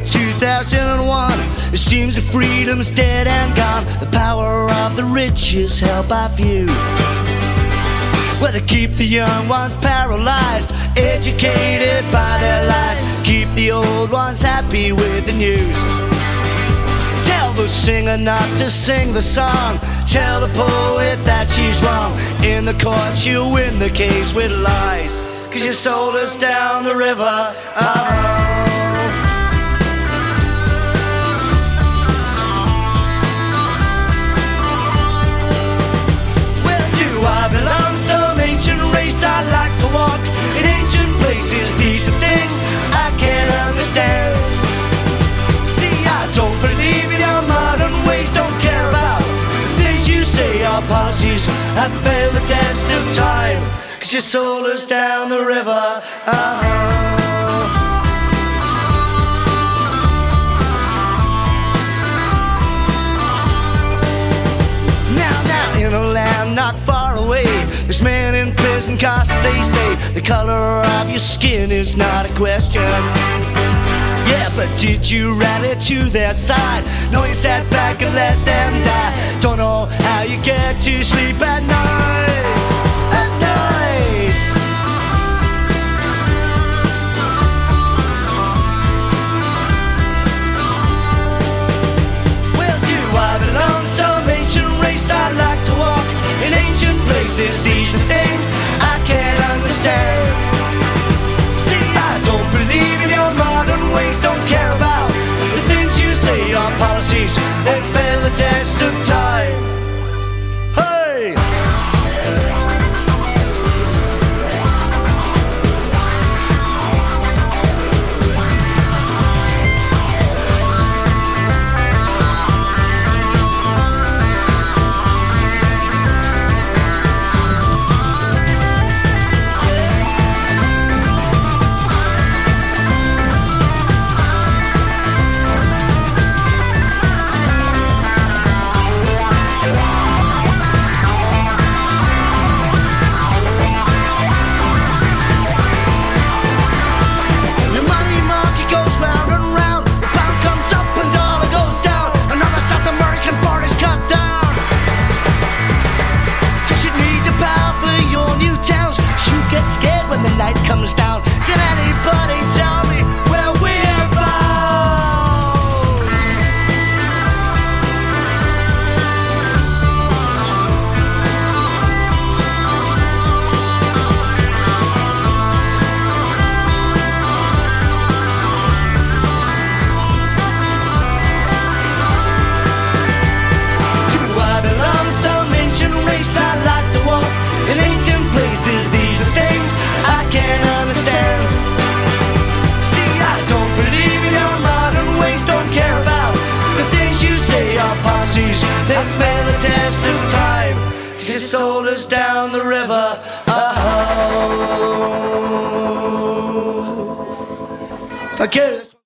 2001. It seems that freedom's dead and gone. The power of the rich is held by few. Well, they keep the young ones paralyzed, educated by their lies. Keep the old ones happy with the news. Tell the singer not to sing the song. Tell the poet that she's wrong. In the courts you'll win the case with lies, 'cause you sold us down the river. Well, do I belong to some ancient race? I like to walk in ancient places. These are things I can't understand. See, I don't believe in your modern ways. Don't care about the things you say. Our policies have failed the test of time, 'cause you sold us down the river. Now, in a land not far away, this man in prison costs, they say. The color of your skin is not a question. Yeah, but did you rally to their side? No, you sat back and let them die. Don't know how you get to sleep at night. At night. Well, do I belong to some ancient race? I like to walk in ancient places. These are things I can't understand. See, I don't believe in your modern ways. Don't care about the things you say. Our policies, they fail the test of time. Hey! When the night comes down, can anybody tell me where we're bound? Do I belong to some ancient race? I like to walk in ancient places. These are things I can't understand. See, I don't believe in your modern ways. Don't care about the things you say. Our policies, they fail the test of time, 'cause you sold us down the river. Okay.